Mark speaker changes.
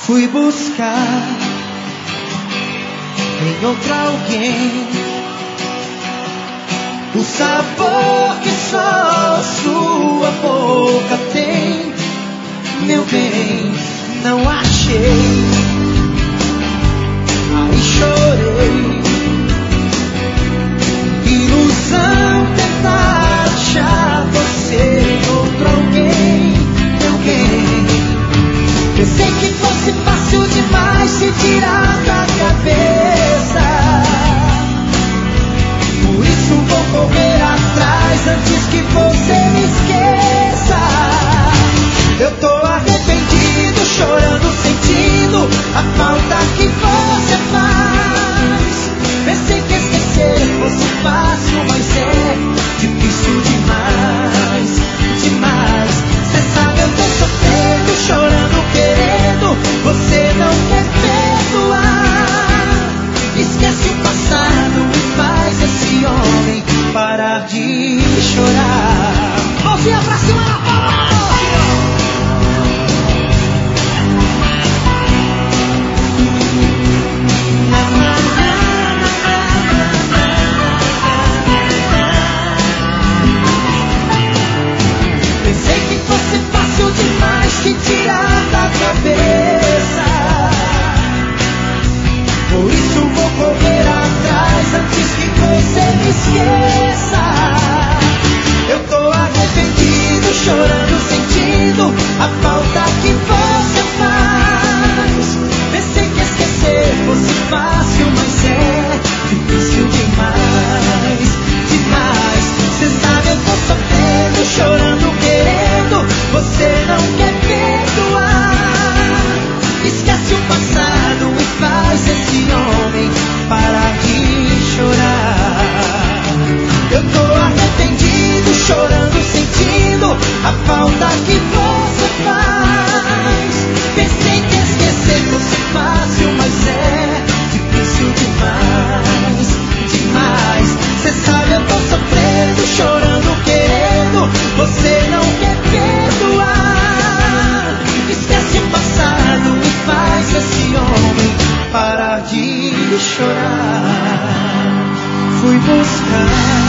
Speaker 1: Fui buscar em outra alguém o sabor que só sua boca tem. Meu bem, não achei, aí chorei. Ilusão tentar achar você em outro alguém. Meu bem, pensei que fosse fácil demais se tirar da cabeça. Por isso vou correr atrás antes que você me esqueça. Eu tô arrependido, chorando, sentindo a falta que você faz. Pensei que esquecer fosse fácil, mas é difícil demais, demais. Cê sabe, eu tô sofrendo, chorando, querendo. Você não quer perdoar. Esquece o passado e faz esse homem parar de chorar. Mãozinha pra cima da palma! Pensei que fosse fácil demais se tirar da cabeça. Por isso vou correr atrás antes que você me esqueça. Eu tô arrependido, chorando, sentindo a falta que você faz. Pensei que esquecer fosse fácil, mas é difícil demais, demais. Cê sabe, eu tô sofrendo, chorando, querendo. Você não quer perdoar. Esquece o passado e faz esse homem parar de chorar. Eu tô arrependido, chorando, sentindo a falta que você faz. Pensei que esquecer fosse fácil, mas é difícil demais, demais. Cê sabe, eu tô sofrendo, chorando, querendo. Você não quer perdoar. Esquece o passado e faz esse homem parar de chorar. Fui buscar